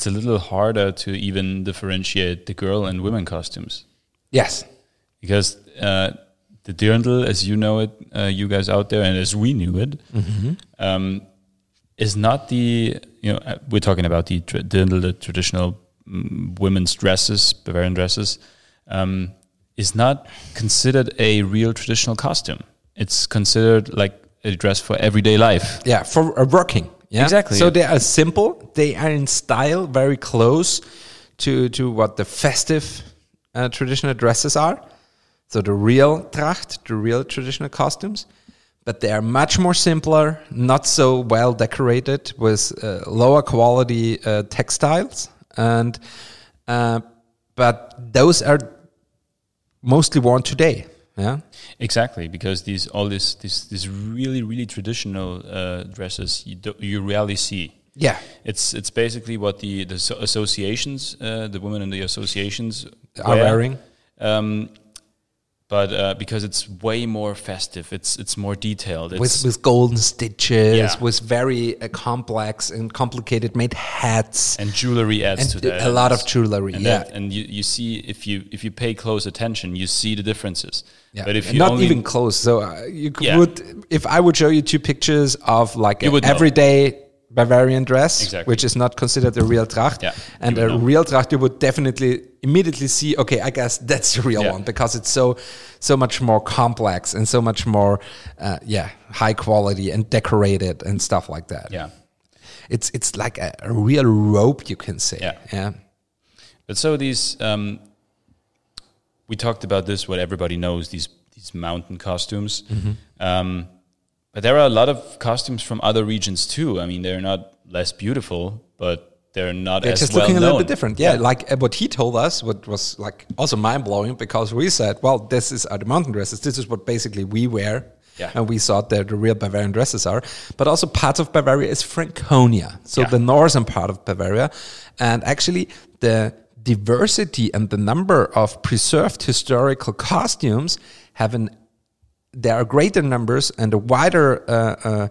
it's a little harder to even differentiate the girl and women costumes. Yes. Because the dirndl, as you know it, you guys out there, and as we knew it, is not the, we're talking about the dirndl, the traditional women's dresses, Bavarian dresses, is not considered a real traditional costume. It's considered like a dress for everyday life. Yeah, for working. Yeah, exactly. So they are simple. They are in style very close to what the festive traditional dresses are. So the real Tracht, the real traditional costumes. But they are much more simpler, not so well decorated, with lower quality textiles. And but those are mostly worn today. Yeah, exactly, because these really, really traditional dresses you rarely see. Yeah, it's basically what the associations, the women in the associations are wearing. But because it's way more festive, it's more detailed. It's with golden stitches, with very complex and complicated made hats, and jewelry adds to that. A lot of jewelry, and you see, if you pay close attention, you see the differences. Yeah. But if you not even close, so you would, if I would show you two pictures of like an everyday Bavarian dress, which is not considered a real Tracht, and a real Tracht, you would definitely immediately see, okay, I guess that's the real one, because it's so much more complex and so much more high quality and decorated and stuff like that. Yeah, it's like a real robe, you can say. Yeah. But so these we talked about this, what everybody knows, these mountain costumes. But there are a lot of costumes from other regions too. I mean, they're not less beautiful, but they're not as just well looking known. A little bit different. Yeah, like what he told us, what was like also mind blowing, because we said, well, this is the mountain dresses. This is what basically we wear. Yeah. And we thought that the real Bavarian dresses are. But also parts of Bavaria is Franconia, so the northern part of Bavaria. And actually the diversity and the number of preserved historical costumes there are greater numbers and a wider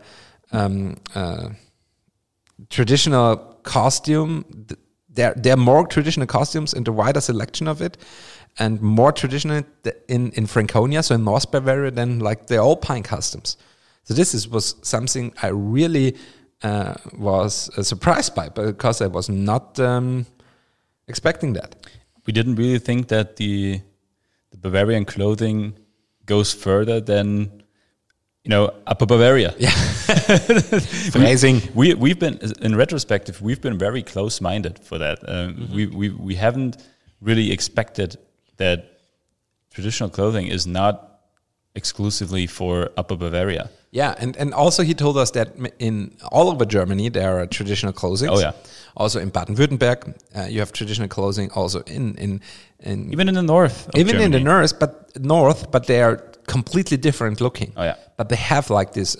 traditional costume. There are more traditional costumes and a wider selection of it, and more traditional in Franconia, so in North Bavaria, than like the Alpine costumes. So this was something I really was surprised by, because I was not expecting that. We didn't really think that the Bavarian clothing goes further than, Upper Bavaria. Yeah. Amazing. We've been, in retrospective, we've been very close-minded for that. We haven't really expected that traditional clothing is not exclusively for Upper Bavaria. Yeah, and also he told us that in all over Germany there are traditional clothing. Oh yeah. Also in Baden-Württemberg, you have traditional clothing. Also in even in the north. Even Germany. In the north, but they are completely different looking. Oh yeah. But they have like this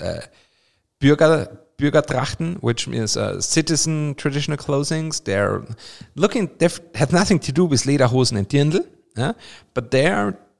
Bürgertrachten, which is citizen traditional clothing. They're looking have nothing to do with Lederhosen and Dirndl, but they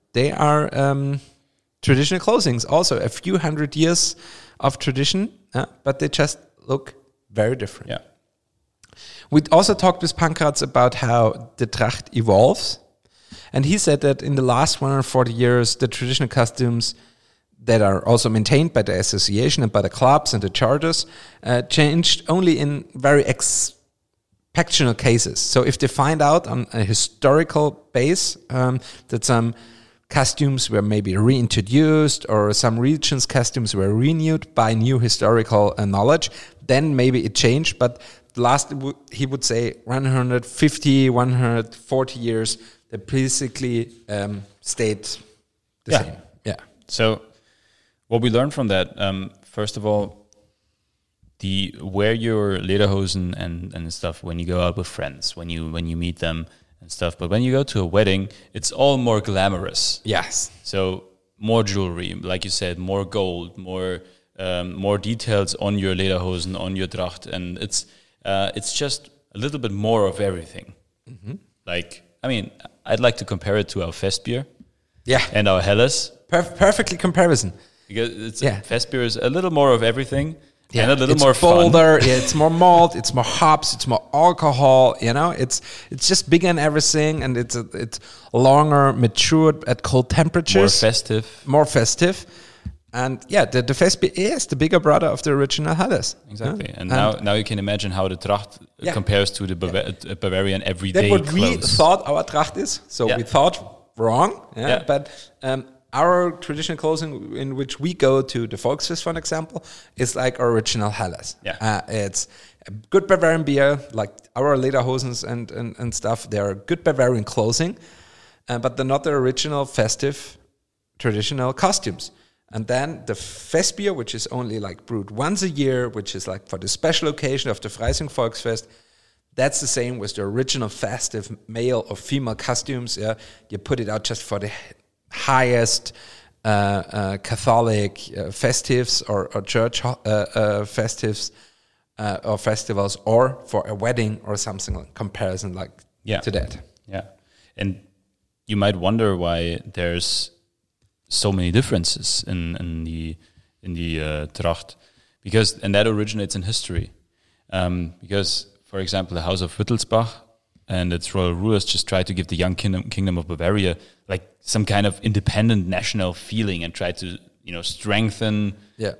are traditional clothing. Also a few hundred years of tradition, but they just look very different. Yeah. We also talked with Pankratz about how the Tracht evolves. And he said that in the last 140 years, the traditional costumes that are also maintained by the association and by the clubs and the charters changed only in very exceptional cases. So if they find out on a historical base that some costumes were maybe reintroduced or some regions' costumes were renewed by new historical knowledge, then maybe it changed. But last, he would say 150, 140 years, they basically stayed the same. Yeah. So what we learned from that, first of all, wear your lederhosen and stuff when you go out with friends, when you meet them and stuff. But when you go to a wedding, it's all more glamorous. Yes. So more jewelry, like you said, more gold, more details on your lederhosen, on your Tracht, and it's just a little bit more of everything. Mm-hmm. Like, I mean, I'd like to compare it to our Festbier, and our Helles. Perfectly comparison. Because Festbier is a little more of everything, and a little it's more bolder. fun. Yeah, it's more malt. It's more hops. It's more alcohol. You know, it's just bigger and everything, and it's longer, matured at cold temperatures, More festive. And yeah, the Festbier is the bigger brother of the original Helles. Exactly. Yeah? And now you can imagine how the Tracht compares to the Bavarian everyday That's what clothes. we thought our Tracht is. So we thought wrong. Yeah. But our traditional clothing in which we go to the Volksfest, for example, is like original Helles. Yeah. It's a good Bavarian beer, like our lederhosens and stuff. They are good Bavarian clothing, but they're not the original festive traditional costumes. And then the Festbier, which is only like brewed once a year, which is like for the special occasion of the Freising Volksfest, that's the same with the original festive male or female costumes. Yeah, you put it out just for the highest Catholic festives or church festives or festivals, or for a wedding or something like comparison like to that. Yeah, and you might wonder why there's so many differences in the Tracht, and that originates in history. Because, for example, the House of Wittelsbach and its royal rulers just tried to give the young kingdom of Bavaria like some kind of independent national feeling and tried to strengthen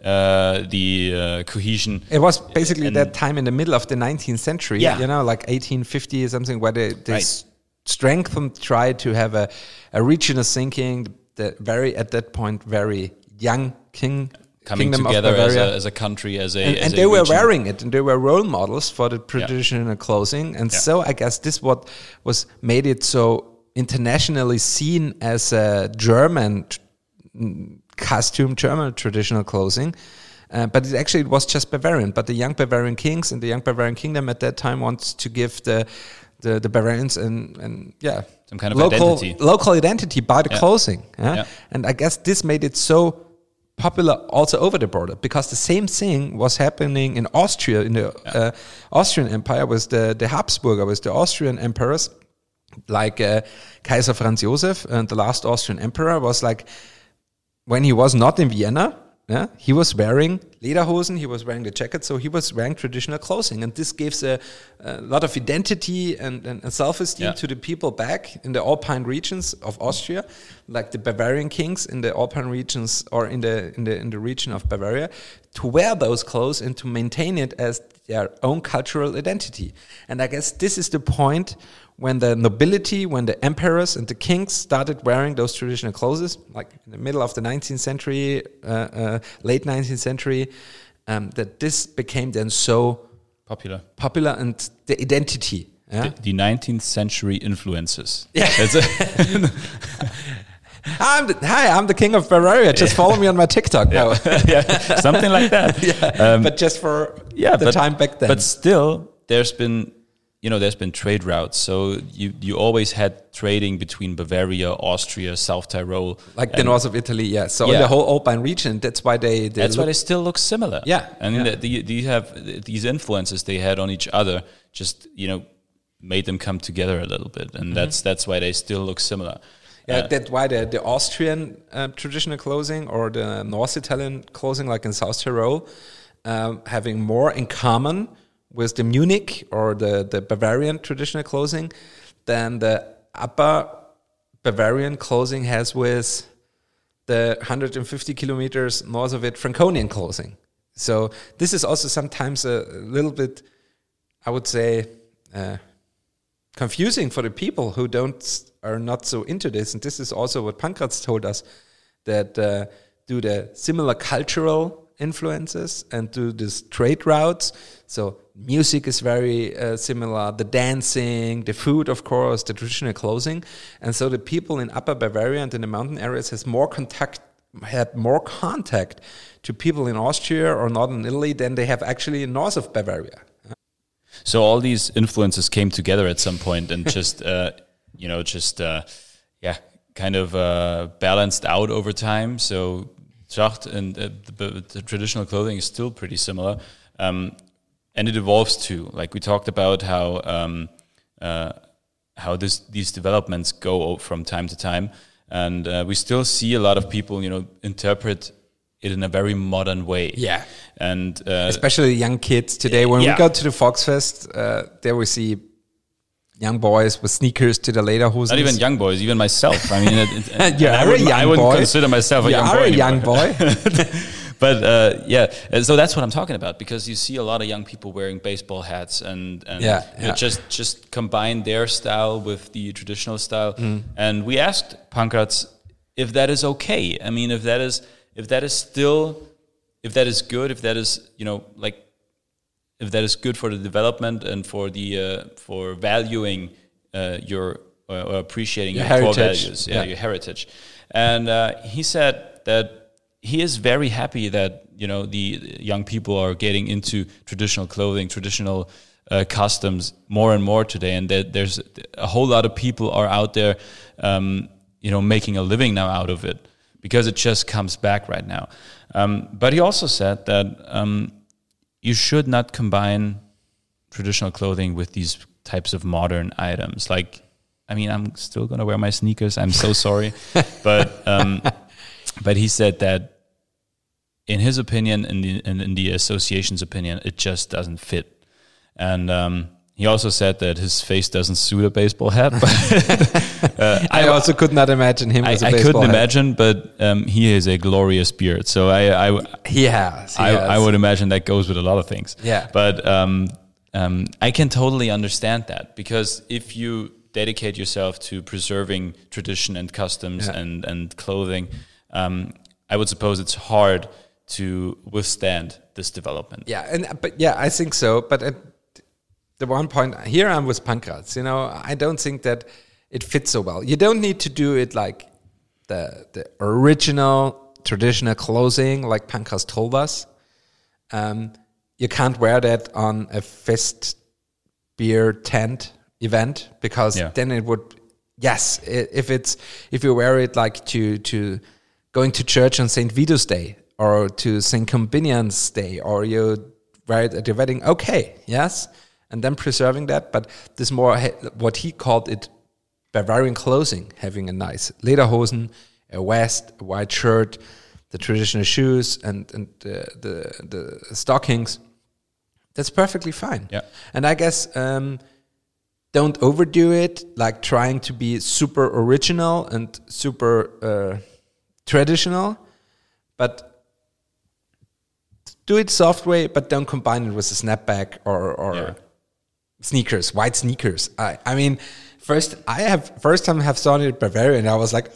the cohesion. It was basically that time in the middle of the 19th century, like 1850 or something, where they strengthened, tried to have a regional thinking. The at that point very young coming together as a country, and they were wearing it, and they were role models for the traditional clothing, and so I guess this what was made it so internationally seen as a German costume, German traditional clothing. But it was just Bavarian. But the young Bavarian kings and the young Bavarian kingdom at that time wanted to give the Bavarians and some kind of local identity by the clothing. And I guess this made it so popular also over the border, because the same thing was happening in Austria, in the Austrian Empire, with the Habsburger, with the Austrian emperors, like Kaiser Franz Josef, and the last Austrian emperor was like, when he was not in Vienna, he was wearing lederhosen, he was wearing the jacket, so he was wearing traditional clothing. And this gives a lot of identity and self-esteem to the people back in the Alpine regions of Austria, like the Bavarian kings in the Alpine regions or in the region of Bavaria, to wear those clothes and to maintain it as their own cultural identity. And I guess this is the point when the nobility, when the emperors and the kings started wearing those traditional clothes, like in the middle of the 19th century, late 19th century, that this became then so popular and the identity. The 19th century influences. Yeah. I'm the king of Bavaria. Just follow me on my TikTok now. Something like that. But just for the time back then. But still, there's been trade routes. So you always had trading between Bavaria, Austria, South Tyrol, like the north of Italy. Yeah. So in the whole Alpine region, that's why they still look similar. Yeah. And you have these influences they had on each other. Just made them come together a little bit, and that's why they still look similar. Yeah, that's why the Austrian traditional clothing or the North Italian clothing, like in South Tyrol, having more in common with the Munich or the Bavarian traditional clothing than the upper Bavarian clothing has with the 150 kilometers north of it Franconian clothing. So this is also sometimes a little bit, I would say, confusing for the people who are not so into this. And this is also what Pankratz told us, that due to similar cultural influences and to these trade routes, so music is very similar, the dancing, the food, of course, the traditional clothing, and so the people in Upper Bavaria and in the mountain areas had more contact to people in Austria or northern Italy than they have actually in north of Bavaria. So all these influences came together at some point and just kind of balanced out over time. So Tracht and the traditional clothing is still pretty similar, and it evolves too. Like we talked about how these developments go from time to time, and we still see a lot of people interpret it in a very modern way. Yeah. And especially young kids today. When we go to the Volksfest, there we see young boys with sneakers to the lederhosen. Not even young boys, even myself. I mean, I wouldn't consider myself a young boy. You are a young boy. But so that's what I'm talking about, because you see a lot of young people wearing baseball hats and just combine their style with the traditional style. And we asked Pankratz if that is okay. I mean, if that is good, if that is, if that is good for the development and for the for valuing your or appreciating your core values, your heritage. And he said that he is very happy that the young people are getting into traditional clothing, traditional customs more and more today, and that there's a whole lot of people are out there, making a living now out of it, because it just comes back right now. But he also said that you should not combine traditional clothing with these types of modern items. Like, I mean, I'm still going to wear my sneakers. I'm so sorry. But he said that in his opinion, in the association's opinion, it just doesn't fit. And he also said that his face doesn't suit a baseball hat. But I also could not imagine him as a baseball hat. I couldn't imagine, but he has a glorious beard. So He has. I would imagine that goes with a lot of things. Yeah. But I can totally understand that, because if you dedicate yourself to preserving tradition and customs and clothing, I would suppose it's hard to withstand this development. Yeah, I think so. But at the one point here, I'm with Pankratz. I don't think that it fits so well. You don't need to do it like the original traditional clothing, like Pankratz told us. You can't wear that on a fest beer tent event, because then it would. Yes, if you wear it like to going to church on St. Vitus's Day or to St. Combinian's Day, or you wear it at your wedding, okay, yes, and then preserving that. But this more what he called it Bavarian clothing, having a nice lederhosen, a vest, a white shirt, the traditional shoes, and the stockings. That's perfectly fine. Yeah. And I guess don't overdo it, like trying to be super original and super traditional, but do it soft way, but don't combine it with a snapback or sneakers, white sneakers. I mean, first time I have saw it at Bavaria, and I was like,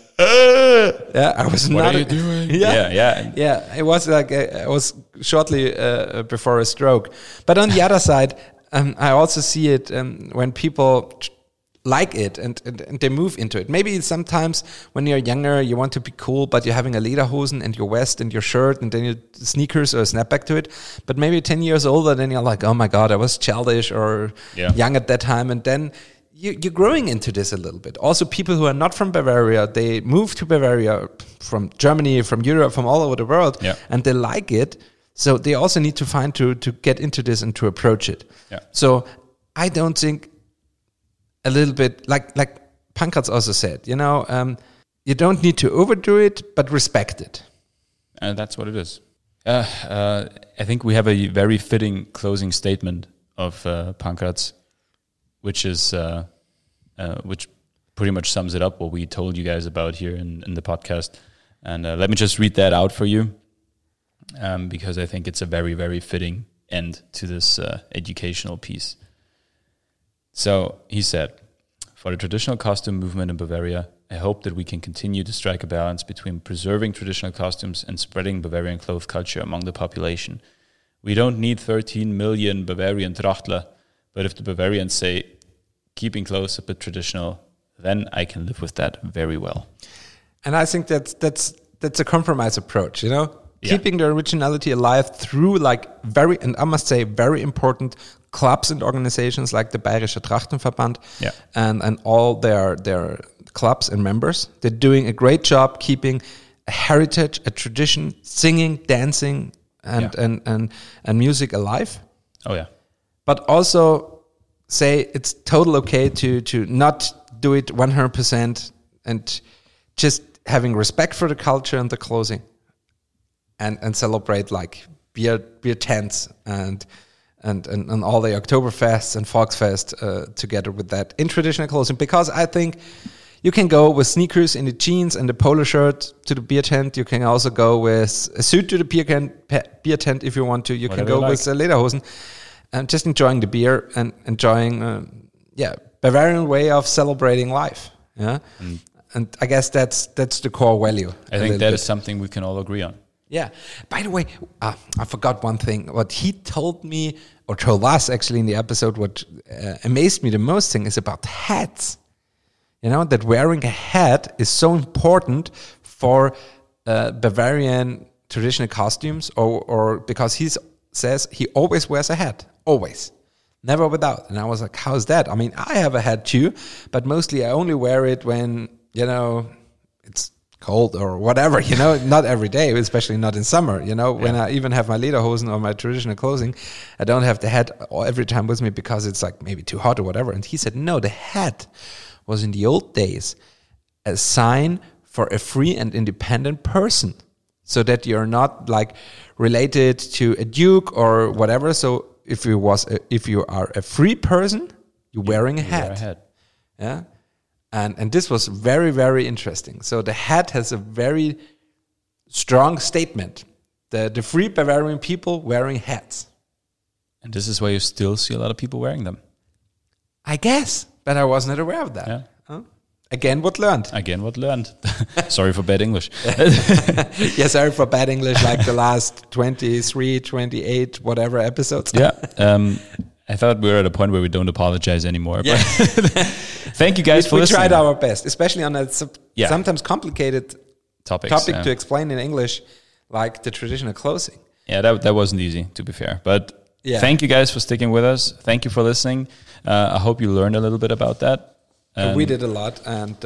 I was what not. What are you doing? Yeah. It was like I was shortly before a stroke. But on the other side, I also see it when people like it and they move into it. Maybe sometimes when you're younger, you want to be cool, but you're having a lederhosen and your vest and your shirt and then your sneakers or a snapback to it. But maybe 10 years older, then you're like, oh my God, I was childish or young at that time. And then you're growing into this a little bit. Also, people who are not from Bavaria, they move to Bavaria from Germany, from Europe, from all over the world, and they like it. So they also need to find to get into this and to approach it. Yeah. So I don't think a little bit like Pankratz also said, you don't need to overdo it, but respect it. And that's what it is. I think we have a very fitting closing statement of Pankratz, which is which pretty much sums it up, what we told you guys about here in the podcast. And let me just read that out for you, because I think it's a very, very fitting end to this educational piece. So he said, for the traditional costume movement in Bavaria, I hope that we can continue to strike a balance between preserving traditional costumes and spreading Bavarian cloth culture among the population. We don't need 13 million Bavarian Trachtler, but if the Bavarians say, keeping clothes a bit traditional, then I can live with that very well. And I think that's a compromise approach, keeping the originality alive through very important clubs and organizations like the Bayerischer Trachtenverband and all their clubs and members. They're doing a great job keeping a heritage, a tradition, singing, dancing, and music alive. Oh yeah. But also say it's totally okay to not do it 100% and just having respect for the culture and the clothing. and celebrate like beer tents and all the Oktoberfests and Volksfest together with that in traditional clothing, because I think you can go with sneakers in the jeans and the polo shirt to the beer tent. You can also go with a suit to the beer tent if you want to. You Whatever can go you with lederhosen and just enjoying the beer and enjoying, Bavarian way of celebrating life. Yeah, and I guess that's the core value. I think that is something we can all agree on. Yeah. By the way, I forgot one thing. What he told me, or told us actually in the episode, what amazed me the most thing is about hats. You know, that wearing a hat is so important for Bavarian traditional costumes, or because he says he always wears a hat. Always. Never without. And I was like, how's that? I mean, I have a hat too, but mostly I only wear it when, you know, it's cold or whatever, you know, not every day, especially not in summer, you know, when I even have my lederhosen or my traditional clothing, I don't have the hat every time with me because it's like maybe too hot or whatever. And he said, no, the hat was in the old days a sign for a free and independent person, so that you're not like related to a duke or whatever. So if you are a free person, you're wearing a hat. Yeah. And this was very, very interesting. So the hat has a very strong statement. The free Bavarian people wearing hats. And this is why you still see a lot of people wearing them. I guess, but I was not aware of that. Yeah. Huh? Again, what learned. Sorry for bad English. Yeah, sorry for bad English, like the last 23, 28, whatever episodes. Yeah. I thought we were at a point where we don't apologize anymore. Yeah. But thank you guys for listening. We tried our best, especially on a sometimes complicated topic to explain in English, like the traditional clothing. Yeah, that wasn't easy, to be fair. But thank you guys for sticking with us. Thank you for listening. I hope you learned a little bit about that. We did a lot. And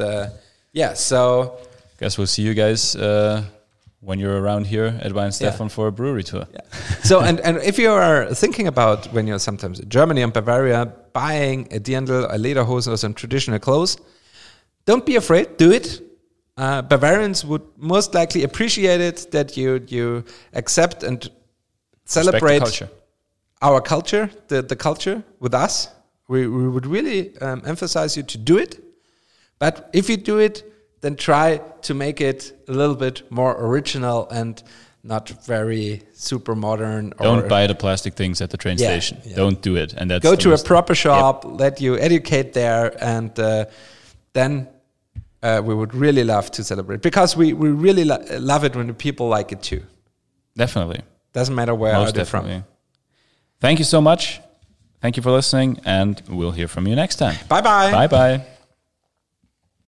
so... Guess we'll see you guys... when you're around here at Weihenstephan for a brewery tour. Yeah. So, and if you are thinking about, when you're sometimes in Germany and Bavaria, buying a dirndl, a lederhosen, or some traditional clothes, don't be afraid, do it. Bavarians would most likely appreciate it, that you accept and celebrate our culture, the culture with us. We would really emphasize you to do it. But if you do it, then try to make it a little bit more original and not very super modern. Don't buy the plastic things at the train station. Yeah. Don't do it. And that's go to a proper shop. Yep. Let you educate there, and then we would really love to celebrate, because we really love it when the people like it too. Definitely. Doesn't matter where they're from. Thank you so much. Thank you for listening, and we'll hear from you next time. Bye bye. Bye bye.